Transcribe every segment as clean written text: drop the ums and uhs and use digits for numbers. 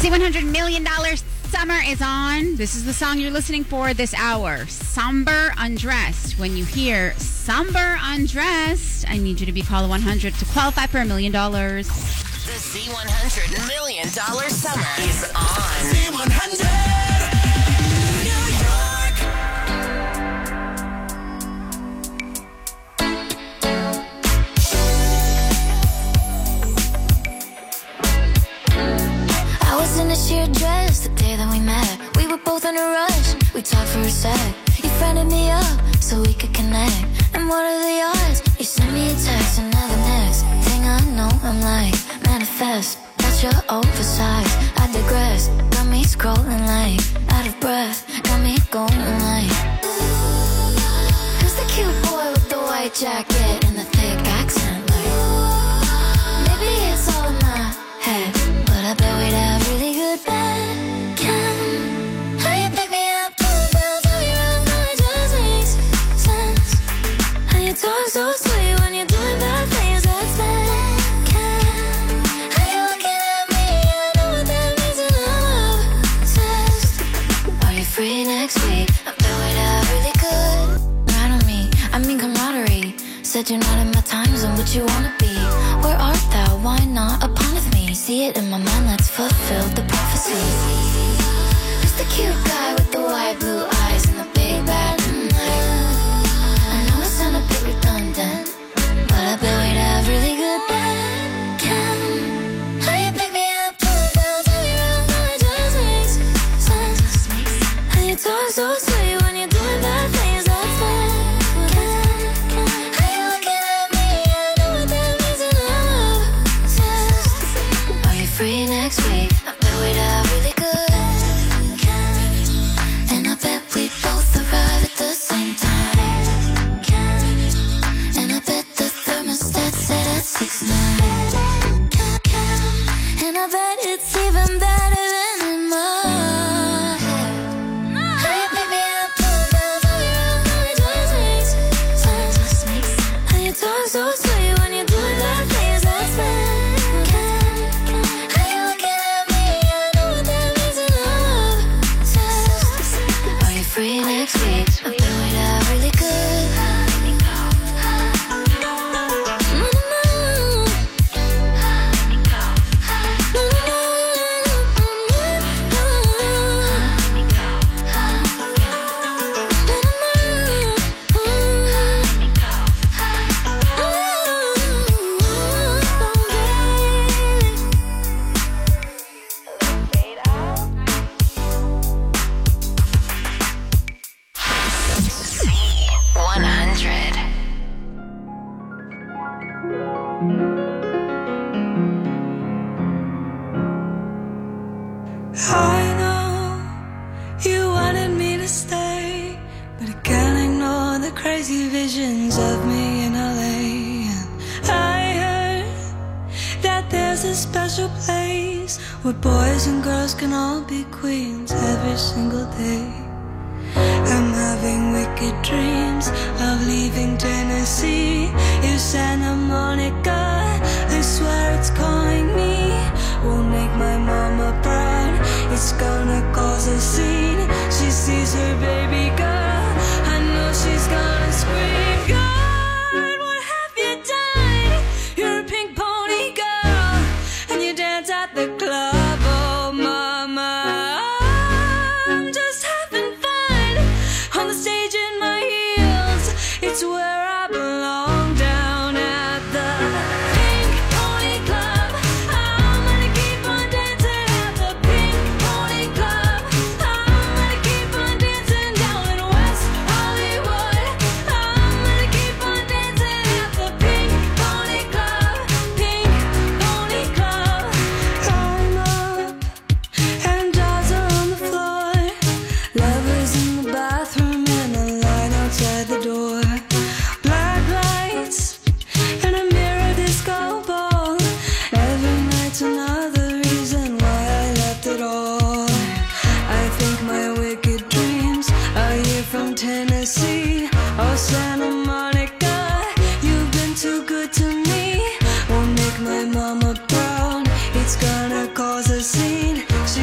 $100 million summer is on. This is the song you're listening for this hour. Somber Undressed. When you hear Somber Undressed, I need you to be caller 100 to qualify for $1 million. The Z100 million summer is on. Z100 New York. I was in a sheer dress the day that we met. We were both in a rush. We talked for a sec. You friended me up so we could connect. And what are the odds? You sent me a text and now the next thing I know, I'm like, manifest. Got your oversized. I digress. Got me scrolling like out of breath. Got me going like, who's the cute boy with the white jacket and the thick accent? Like, maybe it's all in my head, but I bet we'd have really good bacon. How you pick me up, pull me down, turn me around, now it just makes sense. How you talk so sweet when you're doing bad things, that's bacon. How you looking at me, I know what that means and I'm obsessed. Are you free next week? I bet we'd have really good. Right on me, I mean camaraderie. Said you're not in my time zone, but you wanna be. Where art thou? Why not upon with me? See it in my mind, let's fulfill the prophecy. Who's the cute guy with the white blue eyes and the big bad night? I know it sound a bit redundant, but I bet we'd have really good bacon. How you pick me up, pull me down, turn me around, now it just makes sense. How you talk so sweet when you're doing bad things, that's bacon. How you looking at me, I know what that means and I'm obsessed. Are you free next week? I bet we'd have really good. And I bet we'd both arrive at the same time. And I bet the thermostat set at 6-9. And I bet it's even better than in my head. How you pick me up, pull me down, turn me around, now it just makes sense. How you talk so sweet when you're doing bad things, that's bacon. How you looking at me, I know what that means and I'm obsessed. Are you free next week? I bet we'd have really good. Z100. I know you wanted me to stay, but I can't ignore the crazy visions of me in LA. I heard that there's a special place where boys and girls can all be queens every single day. I'm having wicked dreams of leaving Tennessee. If Santa Monica, I swear it's calling me. Won't make my mama proud, it's gonna cause a scene. She sees her baby girl, I know she's gonna scream. God, what have you done? You're a pink pony girl, and you dance at the club. Oh mama, I'm just having fun on the stage in my heels. It's where I belong, down at the Pink Pony Club. I'm gonna keep on dancing at the Pink Pony Club. I'm gonna keep on dancing down in West Hollywood. I'm gonna keep on dancing at the Pink Pony Club. Pink Pony Club. I'm up and dolls are on the floor. Lovers in the bathroom and a line outside the door. Black lights and a mirror disco ball. Every night's another reason why I left it all. I think my wicked dreams are here from Tennessee. Oh Santa Monica, you've been too good to me. Won't make my mama proud, it's gonna cause a scene. She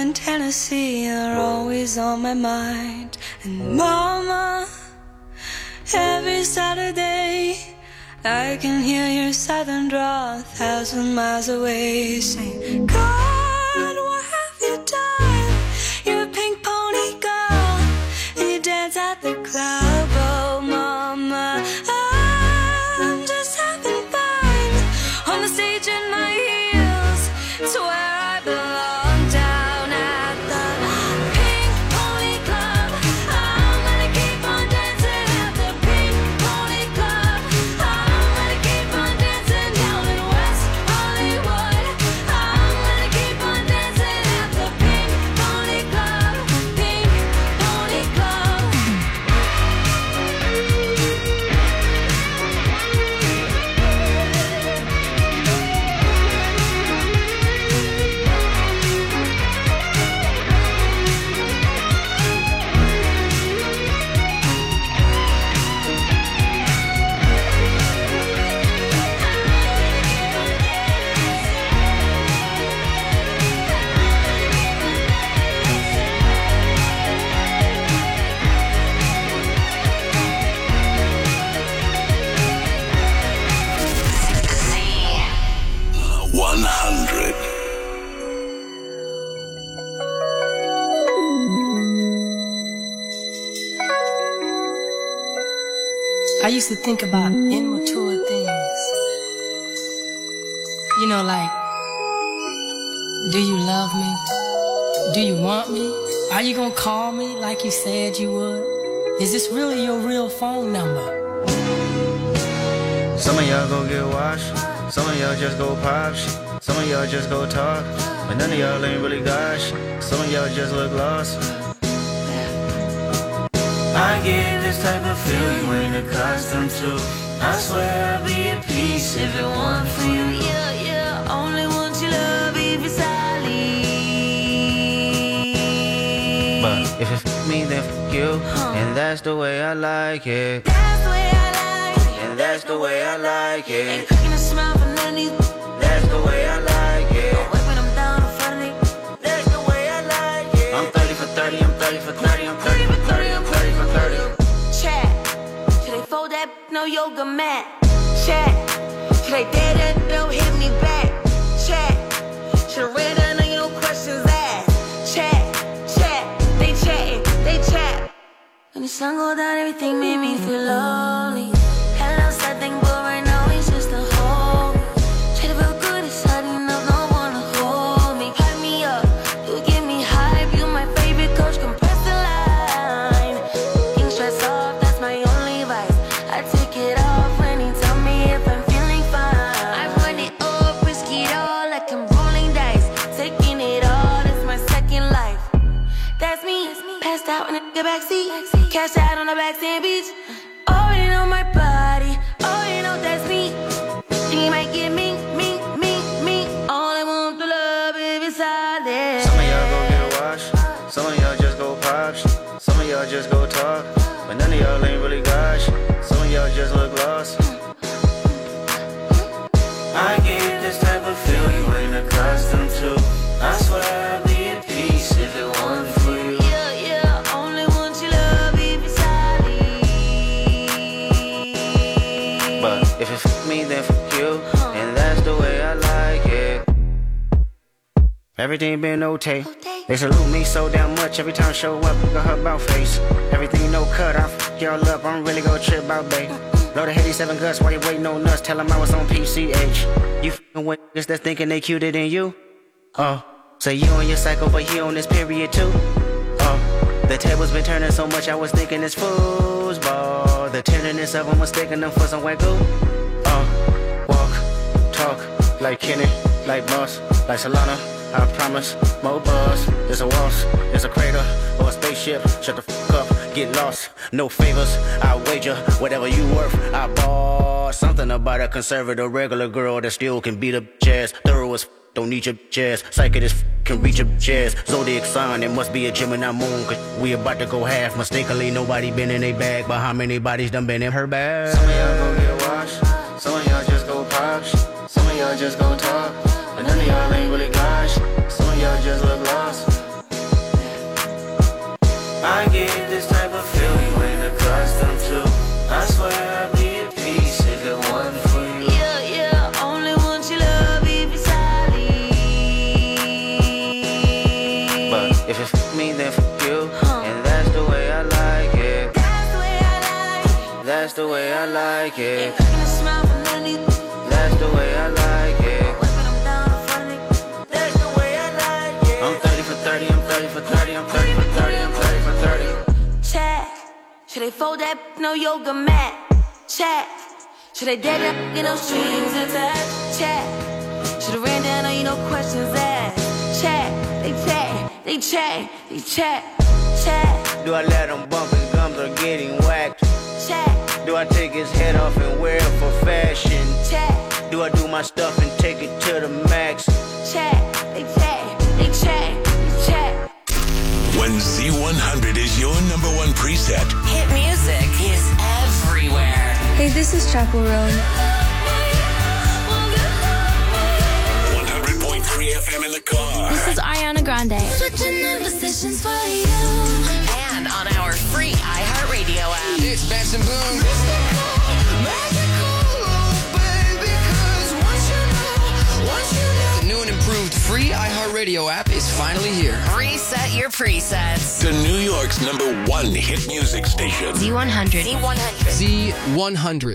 and Tennessee are always on my mind. And Mama, every Saturday I can hear your southern drawl 1,000 miles away, saying, God, what have you done? You're a pink pony girl, and you dance at the club. Oh, Mama, I'm just having fun on the stage in my heels. It's where I belong, down at the Pink Pony Club. I'm gonna keep on dancing at the Pink Pony Club. I'm gonna keep on dancing down in West Hollywood. I'm gonna keep on dancing at the Pink Pony Club. Pink Pony Club. Z100. I used to think about immature things. You know, like, do you love me? Do you want me? Are you gonna call me like you said you would? Is this really your real phone number? Some of y'all go get washed, some of y'all just go pop shit, some of y'all just go talk, but none of y'all ain't really got shit. Some of y'all just look lost. I get this type of feel you ain't accustomed to. I swear I'll be at peace if it weren't for you. Yeah, yeah, only want your love if it's solid. But if it me, then you, and that's the way I like it. That's the way I like it. And that's the way I like Ain't it. cooking a smile for none of these. That's the way I like it. Wiping them down in front of me. That's the way I like it. I'm 30 for 30, I'm 30 for 30, I'm 30 for 30, I'm 30 for 30. Chat, should they fold that no yoga mat? Chat, should they dare that no hit me back? Chat, should I read that no questions asked? Chat, they chatting, they chat. When the sun go down, everything made me feel lonely. Had a sad thing, but right now it's just a home. Try to feel good inside, enough, no one to hold me. Hype me up, you give me hype. You my favorite coach, compress the line. King stress off, that's my only vice. I take it off when he tell me if I'm feeling fine. I run it up, risk it all like I'm rolling dice. Taking it all, that's my second life. That's me, passed out in the backseat. Cash out on the backstand beach. Already know my body, already know that's me. She might get me. All I want to love if it's solid. Some of y'all go get washed, some of y'all just go pop shit, some of y'all just go talk, but none of y'all ain't really got shit. Some of y'all just look lost. I get this type of feel you ain't accustomed to. I swear I'd be at peace if it weren't for you. Yeah, only want your love if it's solid. But if it me, then you, and that's the way I like it. Everything been okay. They salute me so damn much every time I show up. Look at her about face. Everything no cut, I f y'all up. I'm really gonna trip out, babe. Load of 87 guts while you waiting on nuts. Tell them I was on PCH. You f***ing with niggas that's thinking they cuter than you. Oh, say you on your cycle, but he on this period too. Oh, the tables been turning so much I was thinking it's foosball. The tenderness of them was taking them for some wagyu. Walk, talk, like Kenny, like Boss, like Solana. I promise, more buzz. There's a waltz, there's a crater, or a spaceship. Shut the f*** up, get lost. No favors, I wager whatever you worth. I bought something about a conservative regular girl that still can beat up jazz. Thorough as f***, don't need your jazz. Psychic as f*** can reach your jazz. Zodiac sign, it must be a Gemini moon. Cause we about to go half. Mistakenly, nobody been in a bag. But how many bodies done been in her bag? Some of y'all go get washed. Some of y'all just go pop shit. Some of y'all just go talk. But none of y'all ain't really got shit. Some of y'all just look lost. I get this type of feel you ain't accustomed to. I swear I'll be at peace if it wasn't for you. Yeah, only want your love if it's solid. But if it f me, then f you. And that's the way I like it. That's the way I like it. That's the way I like it. Cracking a smile from underneath. That's the way I like it. Wiping them down in front of me. That's the way I like it. I'm 30 for 30, I'm 30 for 30, I'm 30 for 30, I'm 30 for 30. Chat. Should they fold that no yoga mat? Chat. Should they dead up, get no strings attached? Chat. Should've ran down on you, no questions asked. Chat. They chat. They chat. They chat. Chat. Do I let him bump his gums or get him whacked? Chat. Do I take his head off and wear it for fashion? Chat. Do I do my stuff and take it to the max? Chat. They chat. They chat. They chat. When Z100 is your number one preset, Hit music is everywhere. Hey, this is Chaco Roan. 100.3 FM in the car. This is Ariana Grande. Switching up positions for you. And on our free iHeartRadio app. It's Benson Boone. The new and improved free iHeartRadio app is finally here. Reset your presets. To New York's number one hit music station. Z100. Z100. Z100.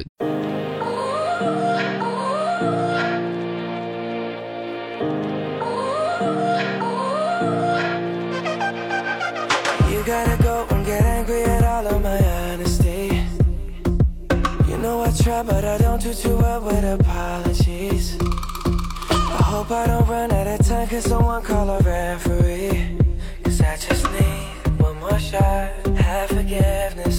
You gotta go and get angry at all of my honesty. You know I try, but I don't do too well with apologies. I hope I don't run out of time, cause someone call a referee. Cause I just need one more shot, have forgiveness.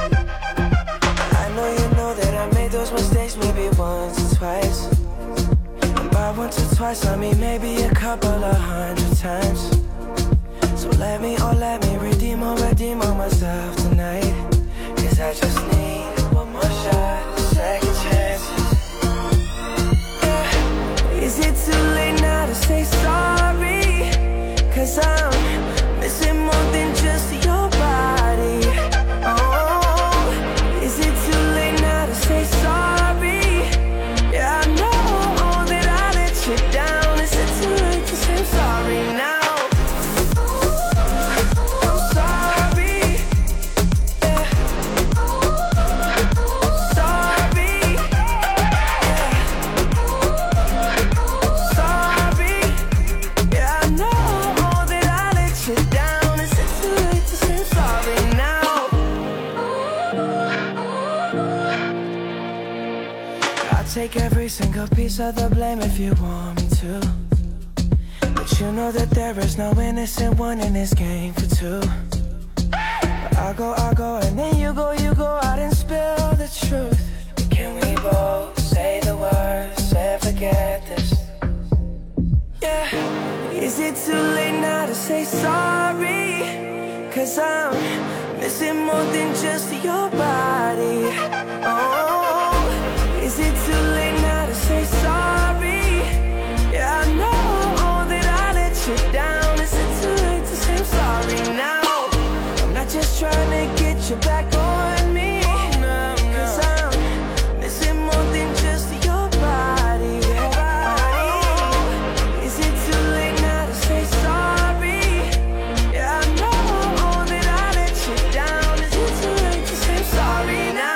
I know you know that I made those mistakes maybe once or twice. And by once or twice I mean maybe a couple of 100 times. So let me redeem or myself tonight. Cause I just need one more shot, second chances. Yeah. Is it too late now to say sorry? Cause I'm missing more than just your body. Oh, is it too late now to say sorry? Yeah, I know that I let you down. Is it too late to say sorry now? Take every single piece of the blame if you want me to. But you know that there is no innocent one in this game for two. But I'll go, and then you go out and spill the truth. Can we both say the words and forget this? Yeah. Is it too late now to say sorry? Cause I'm missing more than just your body. Oh, is it too late now to say sorry? Yeah, I know that I let you down. Is it too late to say I'm sorry now? I'm not just trying to get you back on me. Cause I'm missing more than just your body. Oh, is it too late now to say sorry? Yeah, I know that I let you down. Is it too late to say I'm sorry now?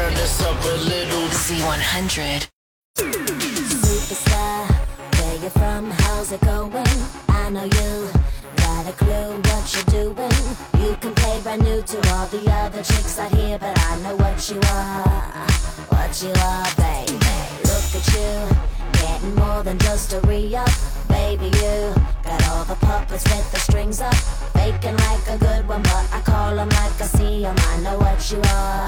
turn this up a little. Z100. Superstar, where you from? How's it going? I know you got a clue what you're doing. You can play brand new to all the other chicks out here, but I know what you are, baby. Look at you, getting more than just a re-up. Baby, you got all the puppets with the strings up, faking like a good one, but I call them like I see them. I know what you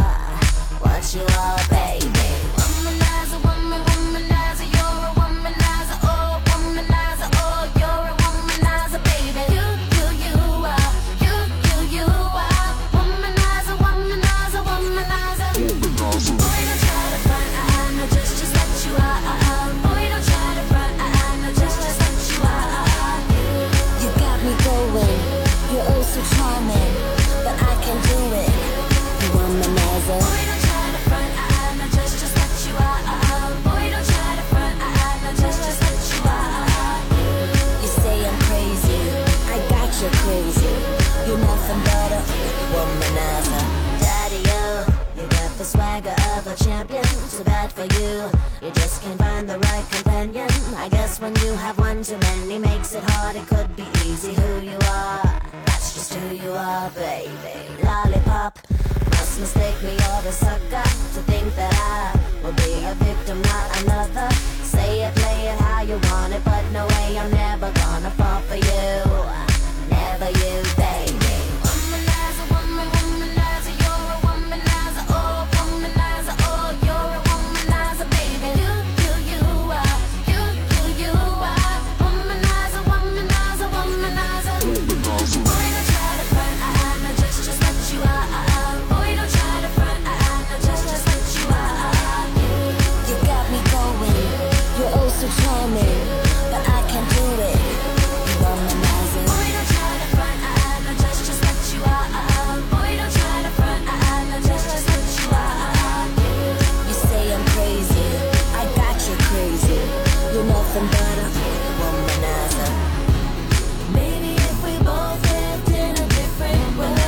are, baby. Womanizer, womanizer, you're a womanizer, oh, womanizer, oh, you're a womanizer, baby. You are, you are, womanizer, womanizer, womanizer. Boy, don't try to front, no, just let you are. Boy, don't try to front, no, just let you are. You got me going, you're oh so charming, but I can do it. You womanizer. Boy, don't try to front, no, just let you are. Boy, don't try to front, no, just let you are. You say I'm crazy, I got you crazy. You're nothing but a womanizer. Daddy, you got the swagger of a champion. Too bad for you, you just can't find the right companion. I guess when you have one too many makes it hard. It could be easy who you are. That's just who you are, baby. Lollipop, must mistake me or the sucker to think that I will be a victim, not another. Say it, play it how you want it, but no way, I'm never gonna fall for you. Never you, baby. Womanizer, womanizer, you're a womanizer, oh, womanizer, oh, you're a womanizer, baby. You are, you are, womanizer, womanizer, womanizer. Boy, don't try to front, no, just let you are. Boy, don't try to front, no, just let you are. You got me going, you're oh so charming, but I can't do it. You womanizer. Boy, don't try to front, no, just let you are. Boy, don't try to front, no, just let you are. You say I'm crazy, I got you crazy. You're nothing but a womanizer. Maybe if we both lived in a different world,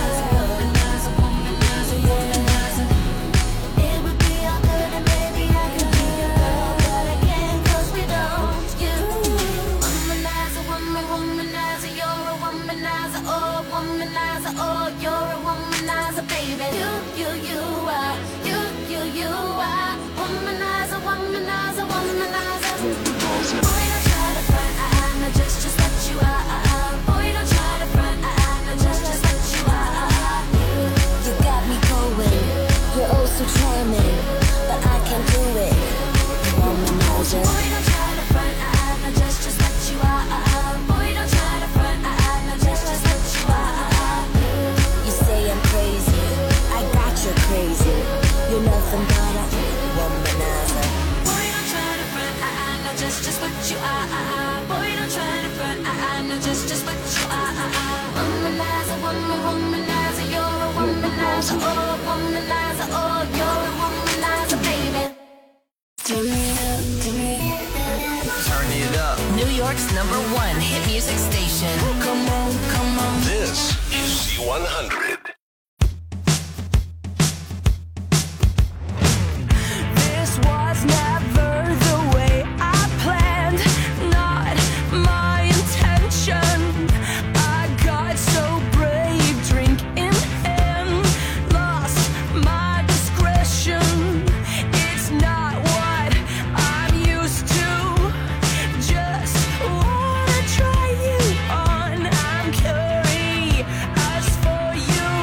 it would be all good and maybe I could be your girl, but I can't 'cause we don't. You womanizer, womanizer, you're a womanizer, oh, womanizer, oh, you're a womanizer, baby. You are, you are, womanizer, womanizer, womanizer. Boy, don't try to front, no, just let you are. Boy, don't try to front, no, just let you are. You got me going, you're oh so charming, but I can't do it. You womanizer. Boy, don't try to front, no, just let you are. Boy, don't try to front, no, just let you are. You say I'm crazy, I got you crazy. You're nothing but a womanizer. Boy, don't try to front, no, just what you are. Boy, don't try to front, no, just what you are. Womanizer, womanizer, you're a womanizer, oh, womanizer, oh, you're a womanizer, baby. Turn it up. New York's #1 hit music station. Come on. This is Z100. This was never the way I planned, not my intention. I got so brave, drink in hand, lost my discretion. It's not what I'm used to. Just wanna try you on. I'm curious for you.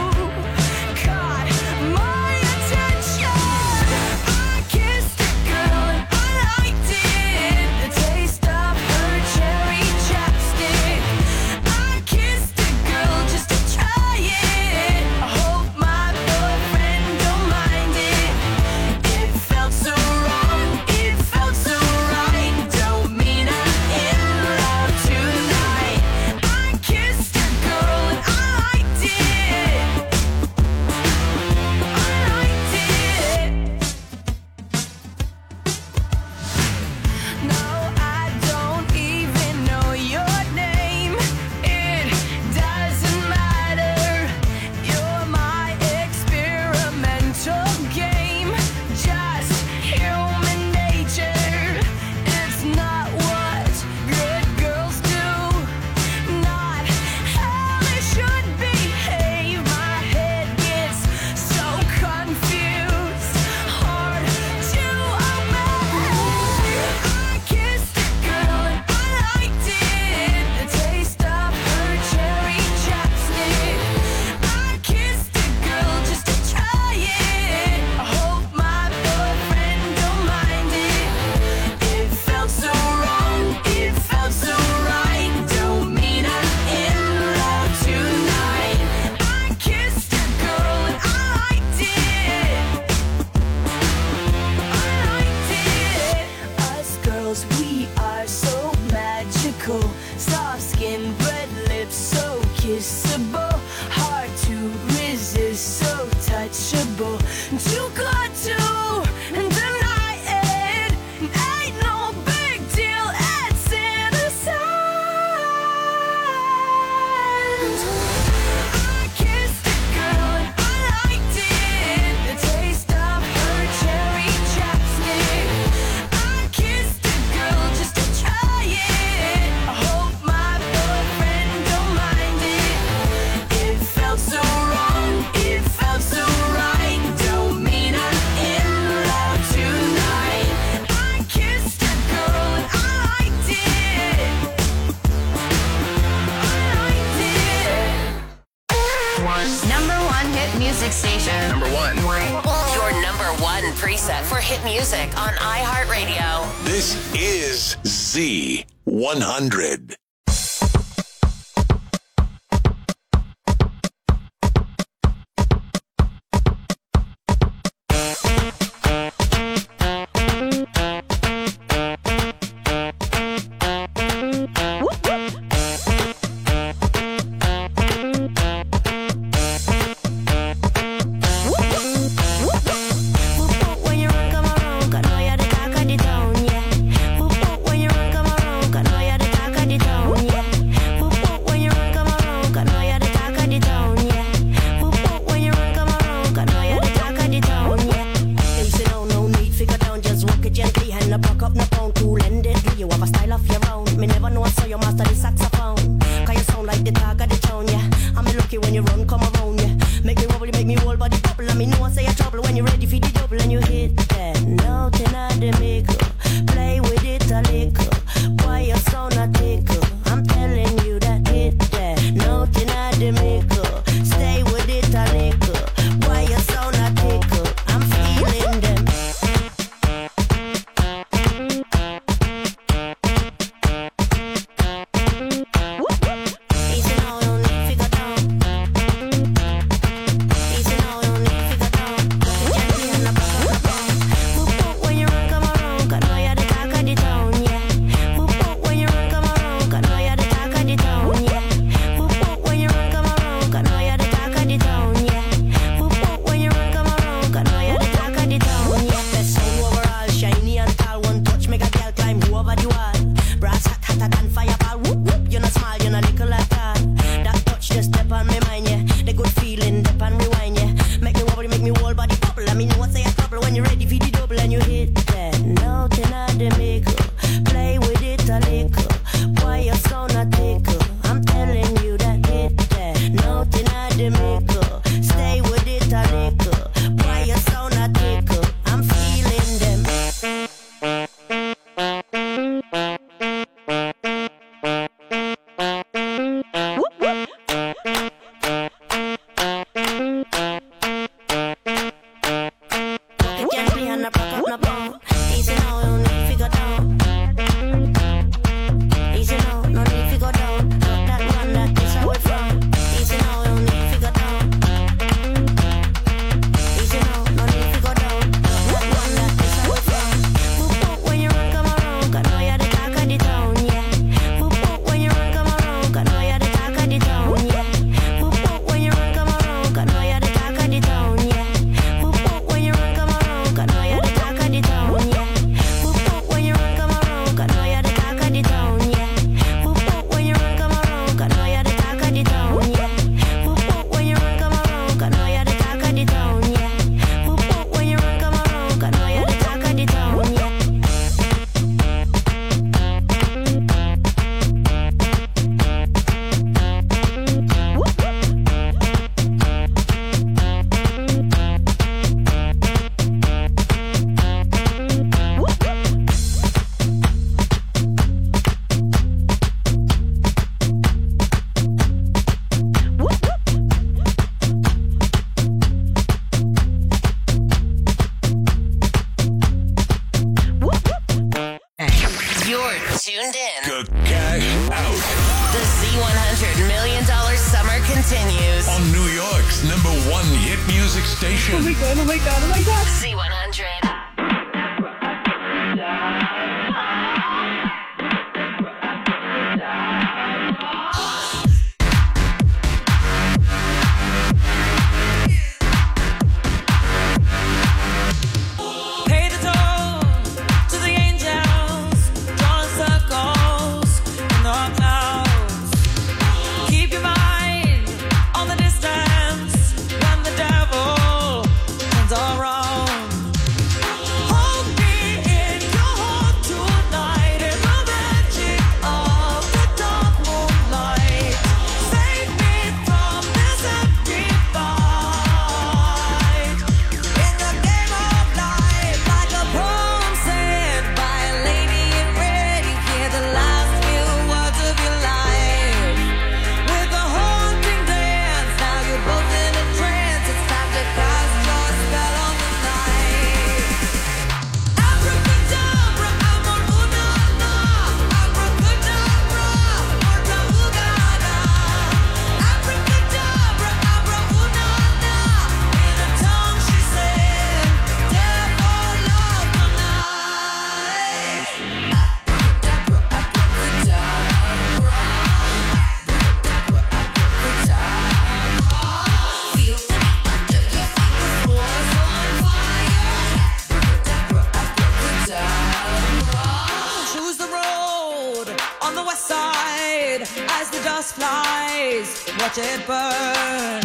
too good to deny it. Ain't no big deal, it's innocent. I kissed a girl and I liked it. The taste of her cherry chapstick. I kissed a girl just to try it. I hope my boyfriend don't mind it. It felt so wrong, it felt so right. Don't mean I'm in love tonight. I kissed a girl and I liked it. Number one hit music station. Number one. Your number one preset for hit music on iHeartRadio. This is Z100. When you run, come around, 'cause I know you're the talk of the town, yeah. When you run, come around, 'cause I know you're the talk of the town, yeah. When you run, come around, 'cause I know you're the talk of the town, yeah. When you run, come around, 'cause I know you're the talk of the town, yeah. They say no need, figure down, just walk it gently, and no buck up, no pound, cool ended. You have a style of your own. Me never know I saw you master the saxophone. 'Cause you sound like the talk of the town, yeah. I'm lucky when you run, come around, yeah. Make me wobble, make me whole body bubble. And me know I say you're trouble when you're ready for the double and you hit that note in the maker. Play with it a little. Why you sound a tickle? I'm telling you that hit that note in the maker. Stay with it a little. Why you sound a tickle? I'm feeling them. Easy now, don't need figure down. Easy now, don't need figure down. Gently and up, when you run, come around, 'cause I know you're the talk of the town, yeah. When you run, come around, 'cause I know you're the talk of the town, yeah. When you run, come around, 'cause I know you're the talk of the town, yeah. When you run, come around, 'cause I know you're the talk of the town, yeah. Best sound overall, shiny and tall. One touch, make a girl climb over the wall. Brass hot, hotter than fireball. Whoop whoop, you're not small, you're not little at all. That touch just step on my mind, yeah. The good feeling, step and rewind, yeah. Make me wobble, make me whole body bubble. I mean, you want say a couple when you're ready for the double and you hit that note in the maker. Play with it a little. Why you sound a tickle? I'm telling you that hit that note in the maker. Stay with it a little. Why you sound a tickle? I'm feeling them. Gently and I rock up my bone. Easy now, don't need figure down. Easy now, no need figure down. Look that one, that is how it from. Easy now, don't need figure down. Easy now, no need figure down. Look that one, that is how it from. When you run, come around, 'cause I know you're the talk of the town, yeah. When you run, come around, 'cause I know you're the talk of the town, yeah. When you run, come around, 'cause I know you're the talk of the town, yeah. When you run, come around, 'cause I know you're the talk of the town, yeah. When you run, come around, 'cause I know you're the talk of the town, yeah. When you run, come around, 'cause I know you're the talk of the town, yeah. When you run, come around, 'cause I know you're the talk of the town, yeah. When you run, come around, 'cause I know you're the talk of the town, yeah. You're tuned in. Cash out The Z100 $1 Million Summer continues. on New York's number one hit music station. Oh my god, oh my god, oh my god. Z100. flies, watch it burn.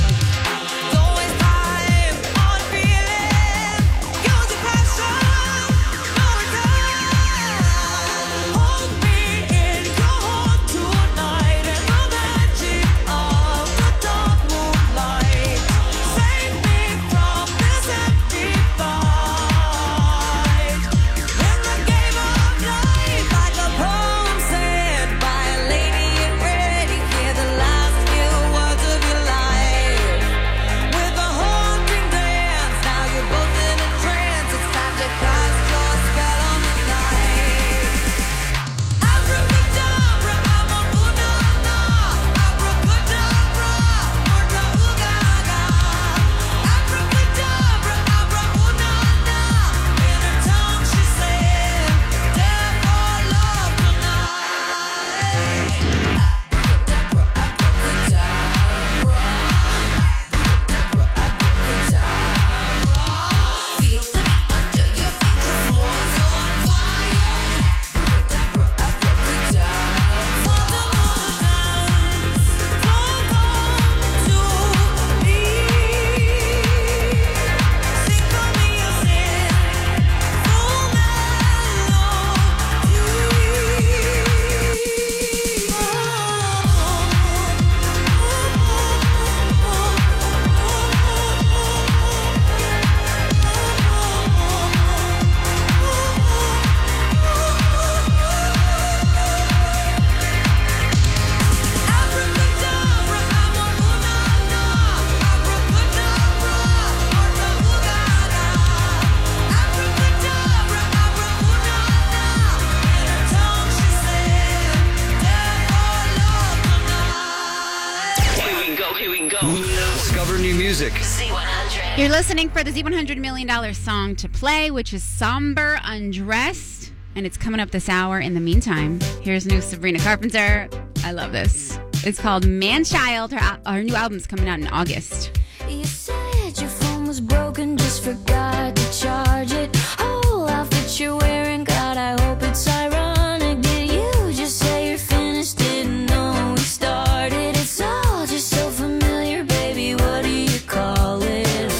Discover new music. Z100. You're listening for the Z100 Million song to play, which is Somber Undressed, and it's coming up this hour. In the meantime, here's new Sabrina Carpenter. I love this. It's called Man-Child. Her new album's coming out in August. You said your phone was broken, just forgot to charge it. Whole outfit you're wearing, God, I hope it's ironic. Did you just say you're finished? Didn't know we started. It's all just so familiar, baby. What do you call it?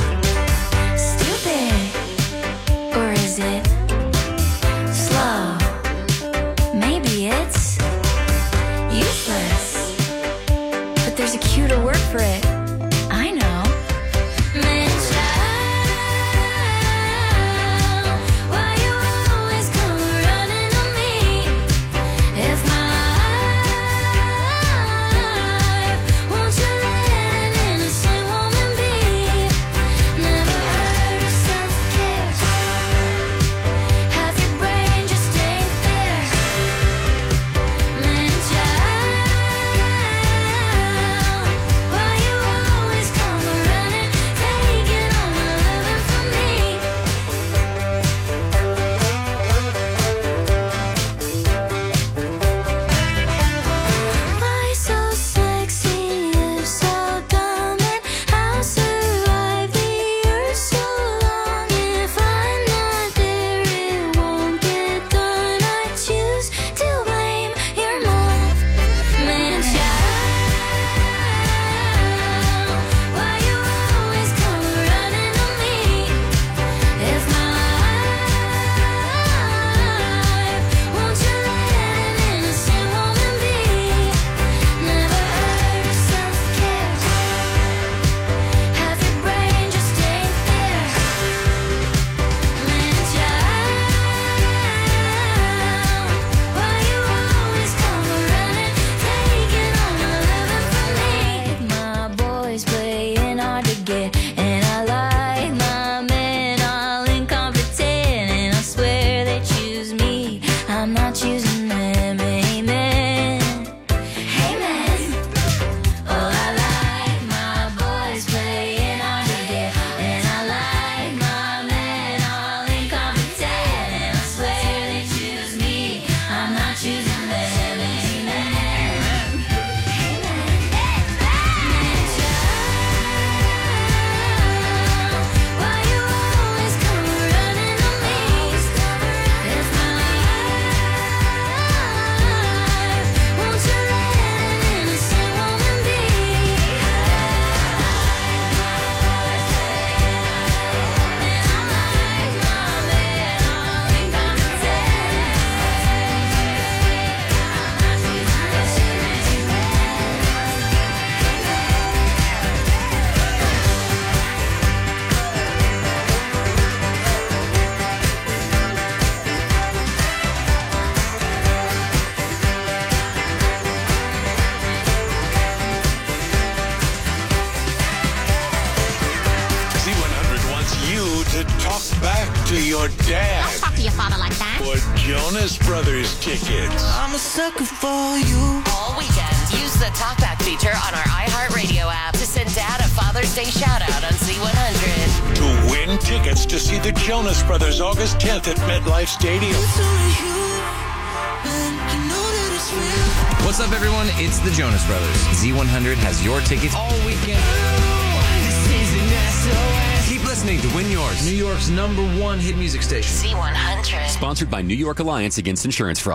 Stupid, or is it slow? Maybe it's useless, but there's a cuter word for it. I know. Man-child. to talk back to your dad Don't talk to your father like that. for Jonas Brothers tickets. I'm a sucker for you. All weekend, use the Talkback feature on our iHeartRadio app to send Dad a Father's Day shout-out on Z100. To win tickets to see the Jonas Brothers August 10th at MetLife Stadium. What's up, everyone? It's the Jonas Brothers. Z100 has your tickets all weekend. Keep listening to win yours. New York's #1 hit music station. Z100. Sponsored by New York Alliance Against Insurance Fraud.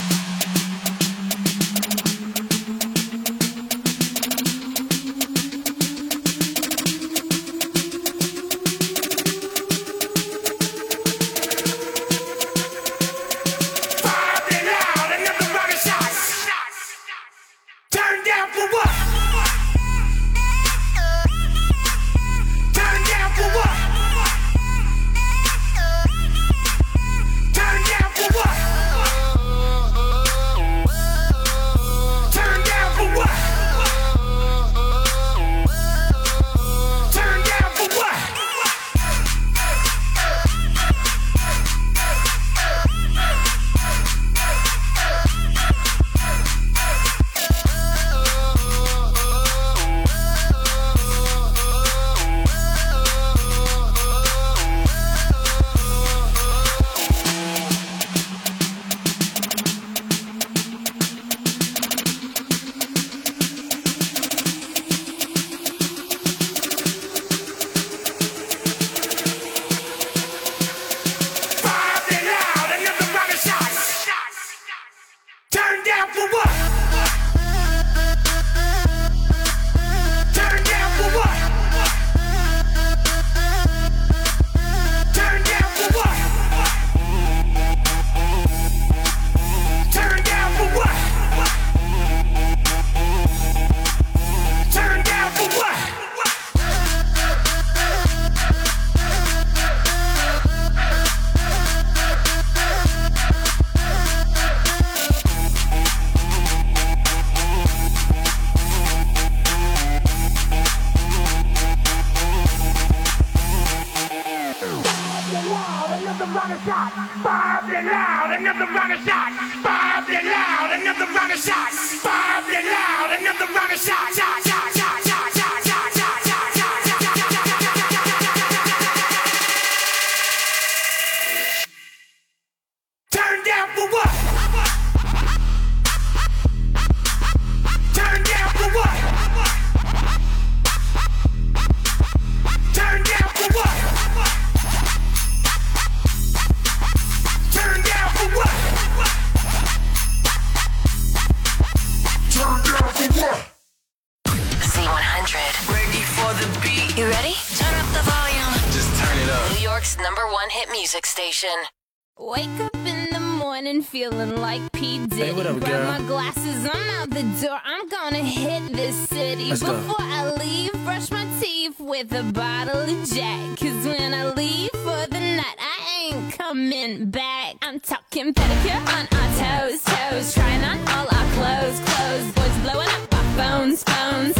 Wake up in the morning feeling like P. Diddy. Hey, what up, Grab girl? my glasses, I'm out the door. I'm gonna hit this city. Let's go. Before I leave, brush my teeth with a bottle of Jack. Cause when I leave for the night, I ain't coming back. I'm talking pedicure on our toes, toes. Trying on all our clothes, clothes. Boys blowing up our phones, phones.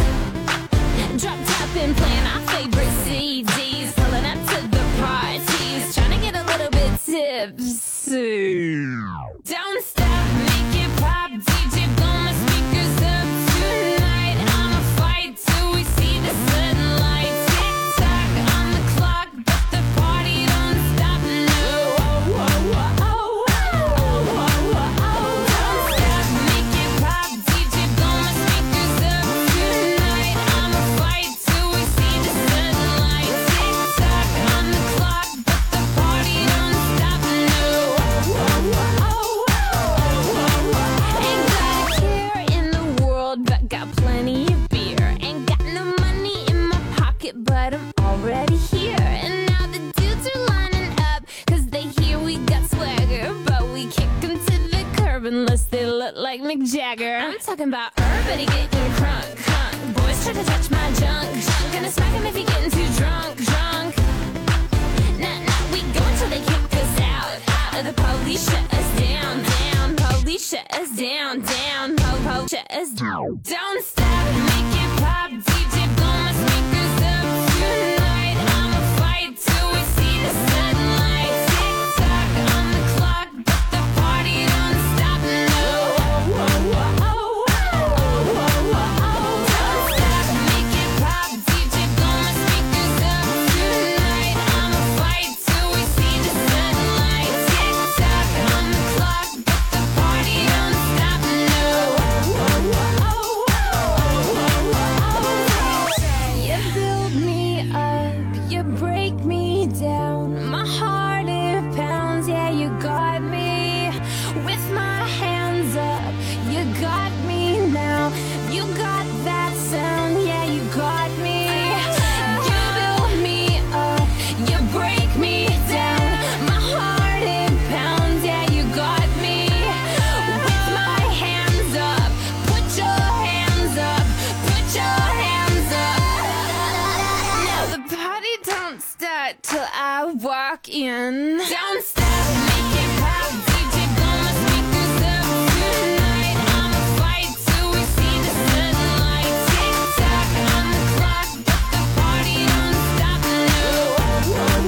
Drop top and playing our favorite CDs. Pulling up to the parties. Trying to get a little bit tipsy. Don't stop, make it pop. DJ, blow my speakers up tonight. I'ma fight till we see the sunlight. Tick tock on the clock, but the party don't stop. No. Don't stop, make it pop. DJ, blow my speakers up tonight. I'ma fight till we see the sunlight. Tick tock on the clock, but the party don't stop. No. Ain't got a care in the world, but got plenty of beer. Ain't got no money in my pocket, but I'm already here. And now the dudes are lining up, cause they hear we got swagger. But we kick them to the curb unless they look like Mick Jagger. I'm talking about everybody getting crunk, crunk. Boys try to touch my junk, junk. Gonna smack him if he getting too drunk, drunk. Nah, we go until they kick us out. The police shut us down, down. Police shut us down, down. Po shut us down. Don't stop, make it pop. DJ, blow my speakers up tonight. I'ma fight till we see the walk in. Don't stop, make it pop, DJ blow my speakers up tonight. I'ma fight till we see the sunlight. Tick tock on the clock, but the party don't stop. No. Don't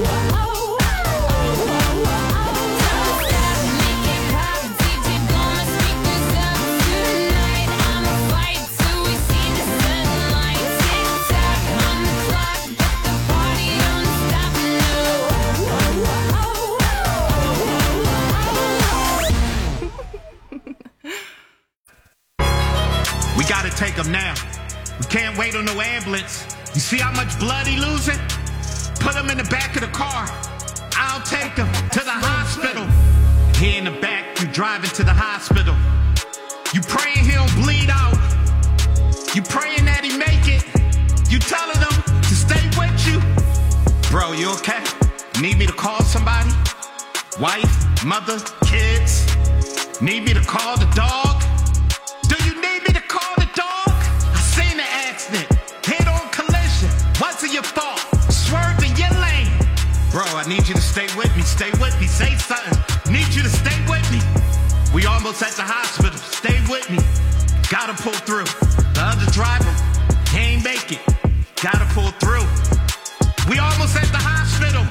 stop, make it pop, DJ blow my speakers up tonight. I'ma fight till we see the sunlight. Tick tock on the clock, but the party don't stop. We gotta take him now. We can't wait on no ambulance. You see how much blood he losing? Put him in the back of the car. I'll take him to the hospital. Here in the back, you driving to the hospital. You praying he'll bleed out. You praying that he make it. You telling him to stay with you. Bro, you okay? Need me to call somebody? Wife, mother, kids? Need me to call the dog? Do you need me to call the dog? I seen the accident. Head-on collision. Wasn't your fault. Swerved in your lane. Bro, I need you to stay with me. Stay with me. Say something. Need you to stay with me. We almost at the hospital. Stay with me. Gotta pull through. The other driver, he ain't make it. Gotta pull through. We almost at the hospital.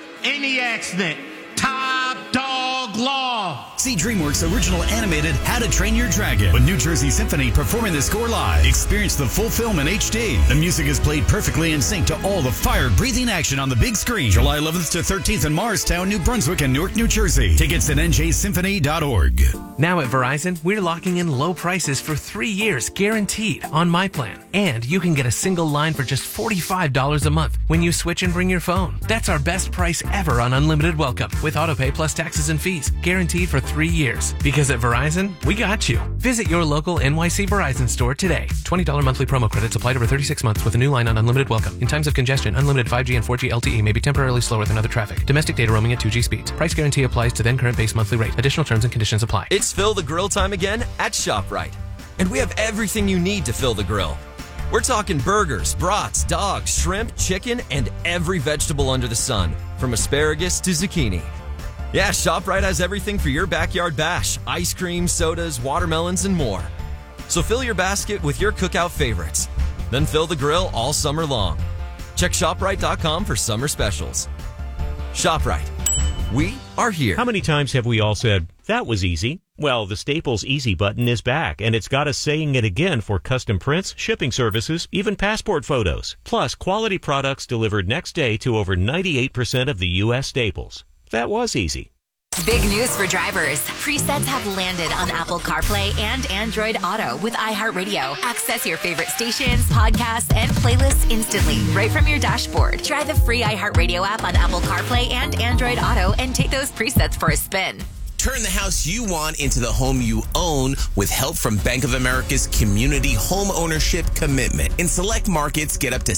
Any accident. Top Dog Law. See DreamWorks' original animated How to Train Your Dragon with New Jersey Symphony performing the score live. Experience the full film in HD. The music is played perfectly in sync to all the fire-breathing action on the big screen. July 11th to 13th in Morristown, New Brunswick, and Newark, New Jersey. Tickets at njsymphony.org. Now at Verizon, we're locking in low prices for 3 years, guaranteed, on my plan. And you can get a single line for just $45 a month when you switch and bring your phone. That's our best price ever on unlimited welcome, with autopay plus taxes and fees, guaranteed for 3 years. Because at Verizon, we got you. Visit your local NYC Verizon store today. $20 monthly promo credits applied over 36 months with a new line on unlimited welcome. In times of congestion, unlimited 5G and 4G LTE may be temporarily slower than other traffic. Domestic data roaming at 2G speeds. Price guarantee applies to then current base monthly rate. Additional terms and conditions apply. It's Fill the Grill time again at ShopRite. And we have everything you need to fill the grill. We're talking burgers, brats, dogs, shrimp, chicken, and every vegetable under the sun, from asparagus to zucchini. Yeah, ShopRite has everything for your backyard bash. Ice cream, sodas, watermelons, and more. So fill your basket with your cookout favorites. Then fill the grill all summer long. Check ShopRite.com for summer specials. ShopRite. We are here. How many times have we all said, that was easy? Well, the Staples Easy button is back, and it's got us saying it again for custom prints, shipping services, even passport photos. Plus, quality products delivered next day to over 98% of the U.S. Staples. That was easy. Big news for drivers. Presets have landed on Apple CarPlay and Android Auto with iHeartRadio. Access your favorite stations, podcasts, and playlists instantly right from your dashboard. Try the free iHeartRadio app on Apple CarPlay and Android Auto and take those presets for a spin. Turn the house you want into the home you own with help from Bank of America's Community Home Ownership Commitment. In select markets, get up to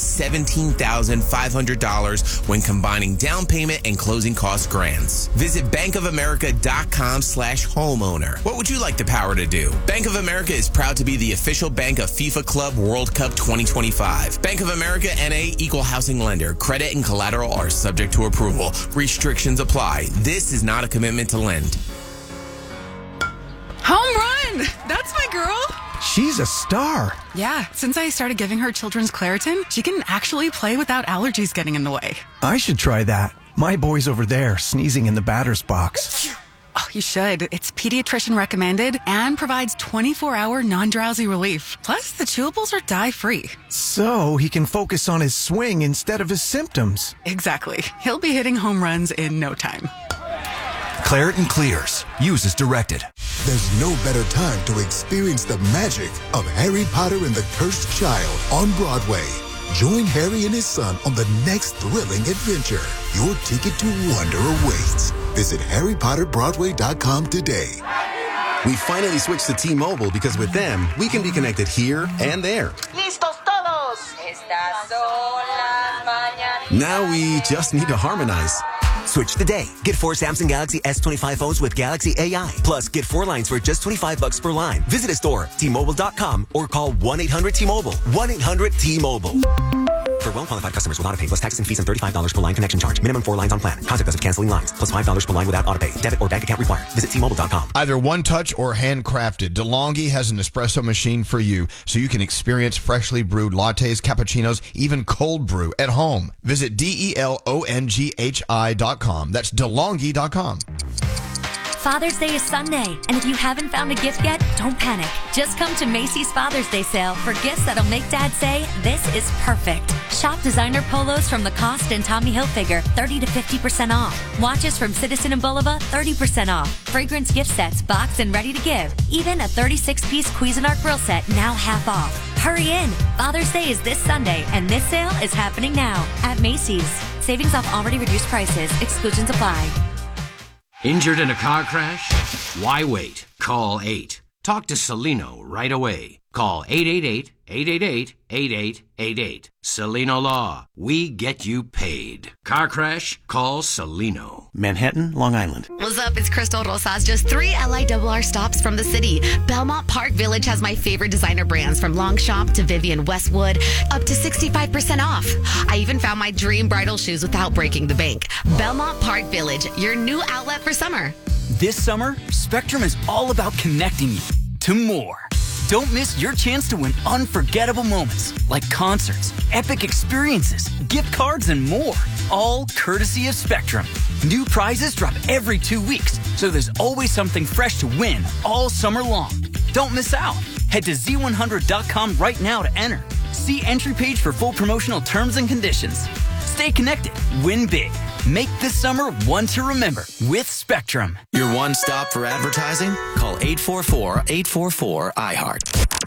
$17,500 when combining down payment and closing cost grants. Visit bankofamerica.com/homeowner. What would you like the power to do? Bank of America is proud to be the official bank of FIFA Club World Cup 2025. Bank of America NA, equal housing lender. Credit and collateral are subject to approval. Restrictions apply. This is not a commitment to lend. Home run! That's my girl. She's a star. Yeah, since I started giving her children's Claritin, she can actually play without allergies getting in the way. I should try that. My boy's over there sneezing in the batter's box. Oh, you should. It's pediatrician recommended and provides 24-hour non-drowsy relief. Plus, the chewables are dye-free. So he can focus on his swing instead of his symptoms. Exactly. He'll be hitting home runs in no time. Claritin clears. Use as directed. There's no better time to experience the magic of Harry Potter and the Cursed Child on Broadway. Join Harry and his son on the next thrilling adventure. Your ticket to wonder awaits. Visit HarryPotterBroadway.com today. We finally switched to T-Mobile because with them, we can be connected here and there. ¡Listos todos! Estas son las mañanas. Now we just need to harmonize. Switch today. Get 4 Samsung Galaxy S25 phones with Galaxy AI. Plus, get 4 lines for just $25 per line. Visit a store, T-Mobile.com, or call 1-800-T-Mobile. 1-800-T-Mobile. For well-qualified customers with autopay plus taxes and fees and $35 per line connection charge. Minimum 4 lines on plan. Contact us if canceling lines. Plus $5 per line without autopay. Debit or bank account required. Visit T-Mobile.com. Either one touch or handcrafted, DeLonghi has an espresso machine for you so you can experience freshly brewed lattes, cappuccinos, even cold brew at home. Visit DELONGHI.com. That's DeLonghi.com. Father's Day is Sunday, and if you haven't found a gift yet, don't panic. Just come to Macy's Father's Day sale for gifts that'll make Dad say, this is perfect. Shop designer polos from Lacoste and Tommy Hilfiger, 30 to 50% off. Watches from Citizen and Bulova, 30% off. Fragrance gift sets, boxed and ready to give. Even a 36-piece Cuisinart grill set, now half off. Hurry in. Father's Day is this Sunday, and this sale is happening now at Macy's. Savings off already reduced prices. Exclusions apply. Injured in a car crash? Why wait? Call 8. Talk to Celino right away. Call 888-888-8888. Celino Law. We get you paid. Car crash? Call Celino. Manhattan, Long Island. What's up? It's Crystal Rosas. Just 3 LIRR stops from the city. Belmont Park Village has my favorite designer brands from Longchamp to Vivienne Westwood, up to 65% off. I even found my dream bridal shoes without breaking the bank. Belmont Park Village, your new outlet for summer. This summer, Spectrum is all about connecting you to more. Don't miss your chance to win unforgettable moments like concerts, epic experiences, gift cards, and more. All courtesy of Spectrum. New prizes drop every 2 weeks, so there's always something fresh to win all summer long. Don't miss out. Head to Z100.com right now to enter. See entry page for full promotional terms and conditions. Stay connected. Win big. Make this summer one to remember with Spectrum. Your one stop for advertising? Call 844-844-iHeart.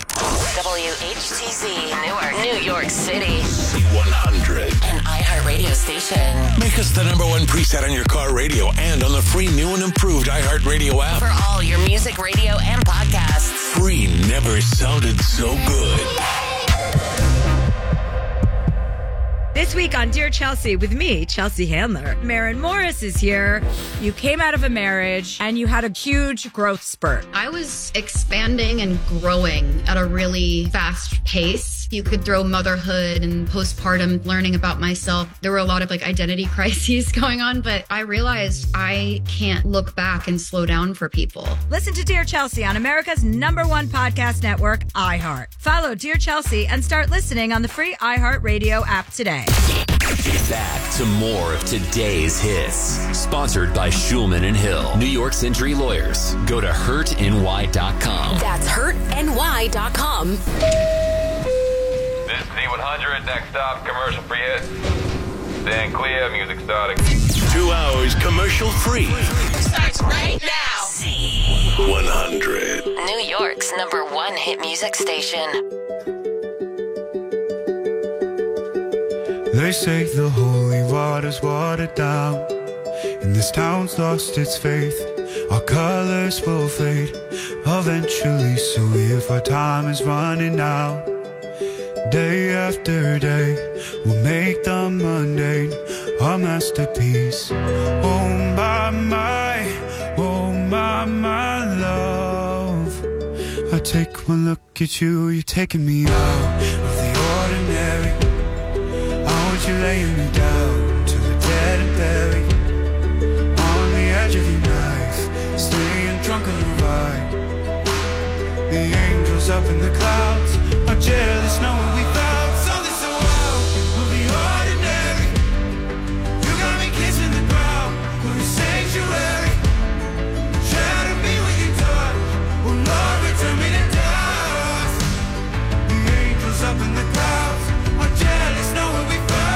WHTZ, Newark, New York City. C100. An iHeart radio station. Make us the #1 preset on your car radio and on the free new and improved iHeart Radio app. For all your music, radio, and podcasts. Free never sounded so good. This week on Dear Chelsea with me, Chelsea Handler. Maren Morris is here. You came out of a marriage and you had a huge growth spurt. I was expanding and growing at a really fast pace. You could throw motherhood and postpartum, learning about myself. There were a lot of identity crises going on, but I realized I can't look back and slow down for people. Listen to Dear Chelsea on America's #1 podcast network, iHeart. Follow Dear Chelsea and start listening on the free iHeart Radio app today. Back to more of today's hits. Sponsored by Schulman and Hill, New York Century Lawyers. Go to hurtny.com. That's hurtny.com. This is Z100, next stop, commercial free hit. Stand clear, music starting. 2 hours commercial free. Starts right now. C100. New York's #1 hit music station. They say the holy water's watered down, and this town's lost its faith. Our colors will fade eventually, so if our time is running out, day after day, we'll make the mundane our masterpiece. Oh my love, I take one look at you, you're taking me out of the ordinary. You laying me down to the dead and buried on the edge of your knife, staying drunk on the ride. The angels up in the clouds are jealous knowing we found something so out of the ordinary. You got me kissing the ground, we're a sanctuary. Shadow me when you touch, oh Lord, return me to dust. The angels up in the clouds are jealous knowing we found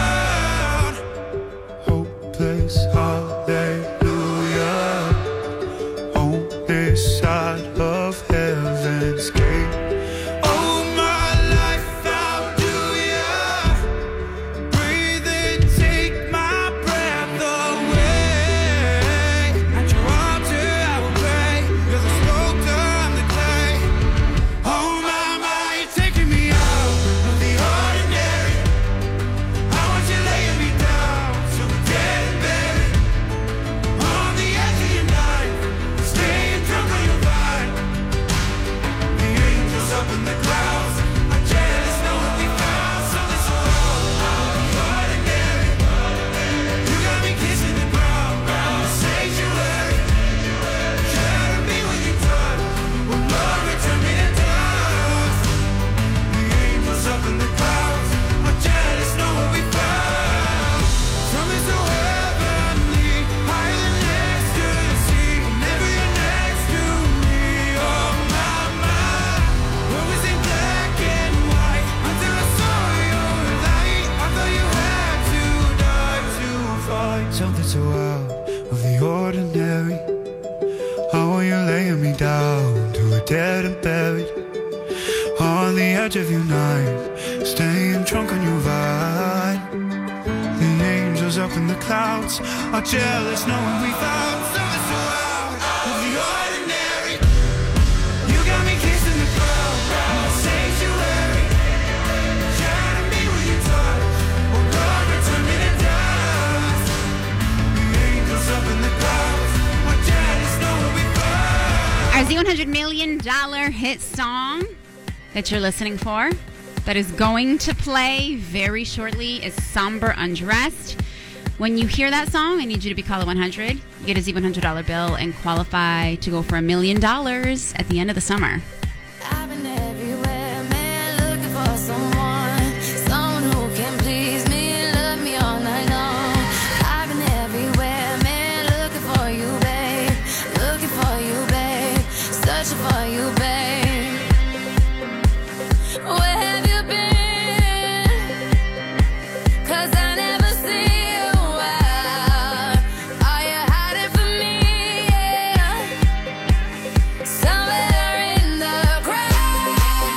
hopeless hallelujah on this side of heaven's gate. Oh my life, how do ya breathe and take my breath away? At your altar I will pray, you're the sculptor, I'm the clay. Oh my, you're taking me out of the ordinary. I want you laying me down so we're dead and buried out of the ordinary. How are you laying me down to a dead and buried? On the edge of your night, staying drunk on your vine. The angels up in the clouds are jealous knowing we found something so out of the ordinary. You got me kissing the ground, my sanctuary. Shining me when you touch, oh God, return me to dust. The angels up in the clouds are jealous knowing we found. Our Z100 million hit song that you're listening for, that is going to play very shortly, is Somber Undressed. When you hear that song, I need you to be caller 100. You get a Z100 bill and qualify to go for $1 million at the end of the summer. I've been everywhere, man, looking for someone who can please me and love me all night long. I've been everywhere, man, looking for you, babe. Looking for you, babe. Searching for you, babe. Where have you been? 'Cause I never see you out. Are you hiding from me? Yeah. Somewhere in the crowd.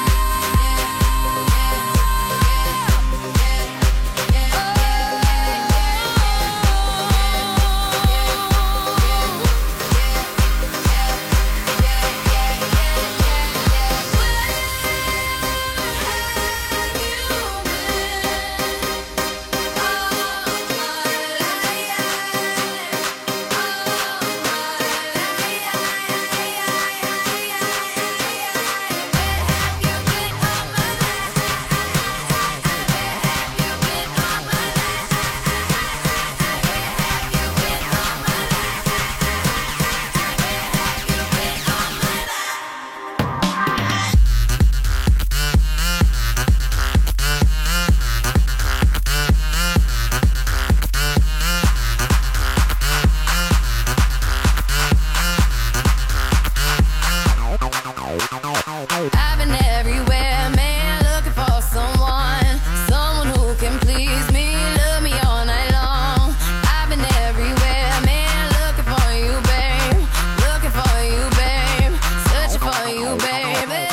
I've been everywhere, man, looking for someone who can please me, love me all night long. I've been everywhere, man, looking for you, babe. Looking for you, babe. Searching for you, baby.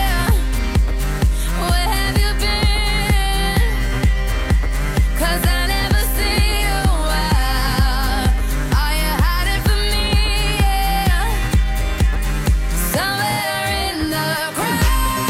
Where have you been? 'Cause I never see you out. Are you hiding from me? Yeah. Somewhere in the crowd.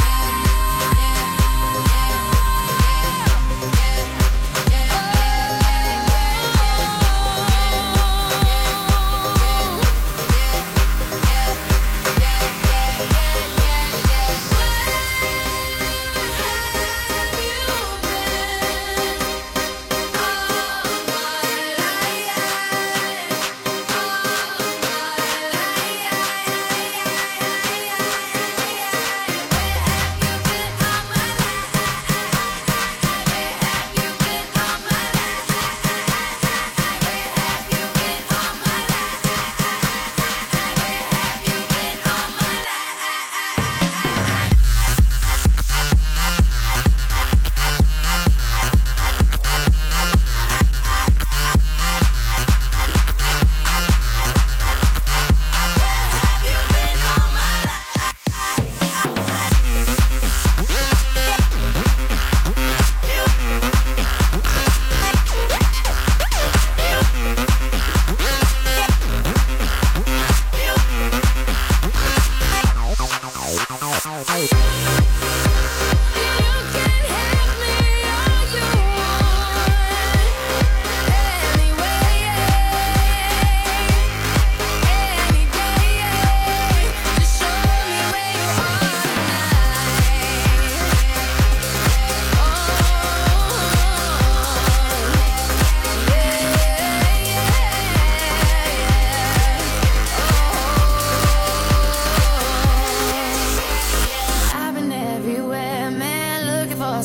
I've been everywhere, man, looking for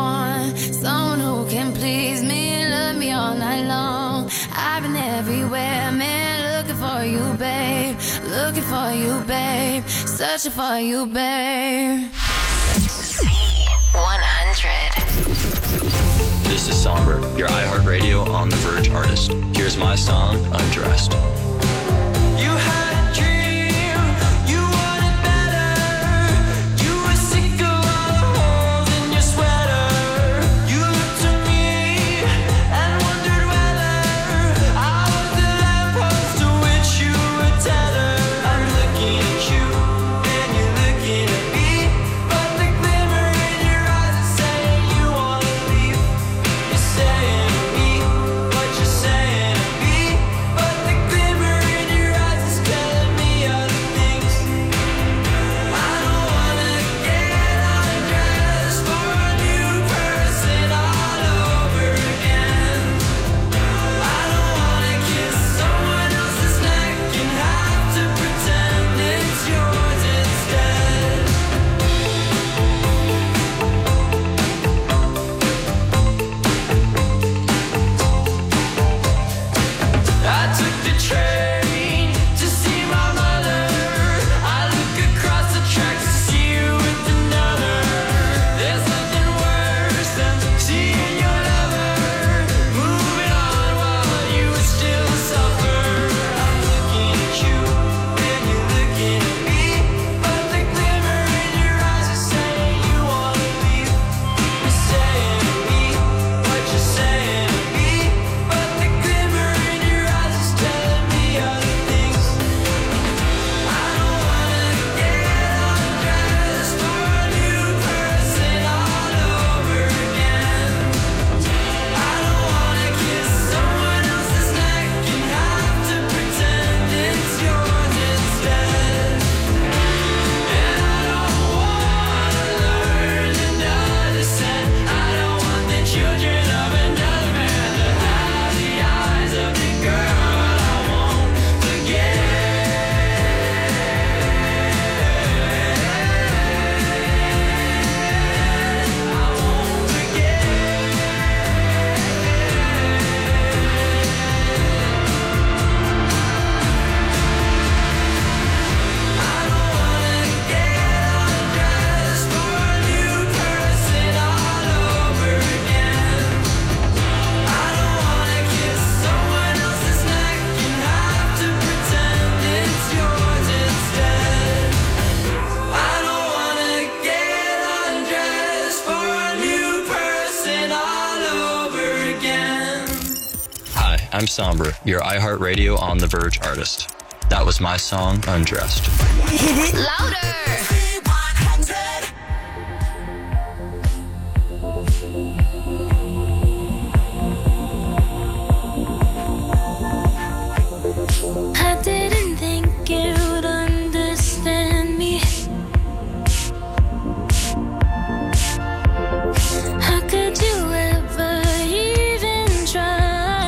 someone who can please me, love me all night long. I've been everywhere, man, looking for you, babe. Looking for you, babe. Searching for you, babe. Z100. The This is Somber, your iHeartRadio On the Verge artist. Here's my song, Undressed. You had a dream, you wanted better. You were sick of all the holes in your sweater. You looked at me and wondered whether I was the lamppost to which you were tethered. I'm looking at you and you're looking at me, but the glimmer in your eyes is saying you wanna leave. You're saying to me what you're saying to me, but the glimmer in your eyes is telling me other things. I don't wanna get undressed for a new person all over again. I don't wanna kiss someone else's neck and have to pretend it's yours instead. I took the train to see my mother. I look across the tracks to see you with another. There's nothing worse than seeing your lover moving on while you still suffer. I'm looking at you and you're looking at me, but the glimmer in your eyes is saying you wanna leave. You're saying to me what you're saying to me, but the glimmer in your eyes is telling me other things. I don't wanna get undressed for a new person all over again. I don't wanna kiss someone else's neck and have to pretend it's yours instead. And I don't wanna learn another scent. I don't want the children of another man to have the eyes of the girl I won't forget. I won't forget. I don't wanna get undressed for a new person all over again. I don't wanna kiss someone else's neck and have to pretend it's yours instead. I don't wanna get undressed for a new person all over again. Hi, I'm Somber, your iHeartRadio On the Verge artist. That was my song, Undressed. Louder! I didn't think you would understand me. How could you ever even try?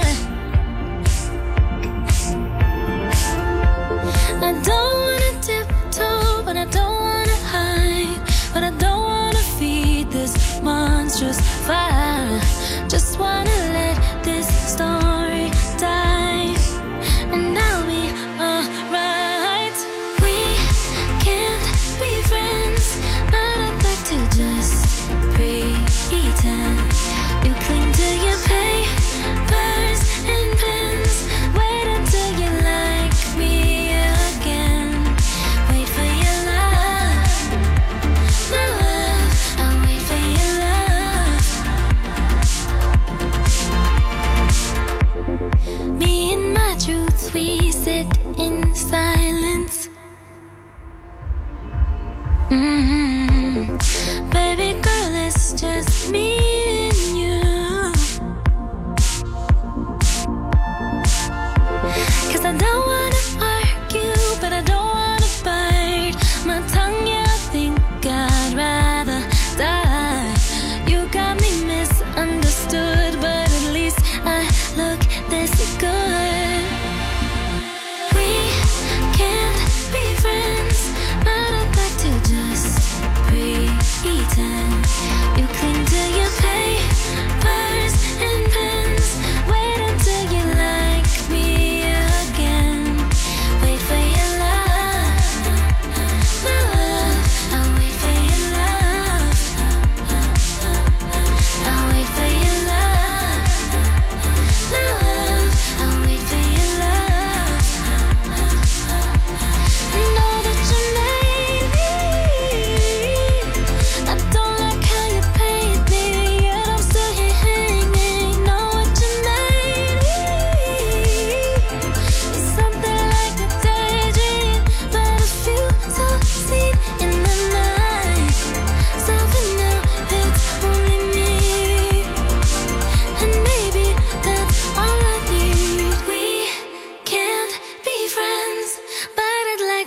I don't wanna tiptoe, but I don't wanna hide. But I don't wanna feed this monstrous fire. Just wanna let this story die, and I'll be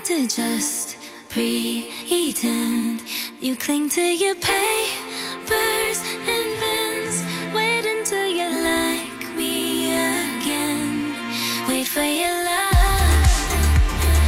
to just pretend. You cling to your papers and pens. Wait until you like me again. Wait for your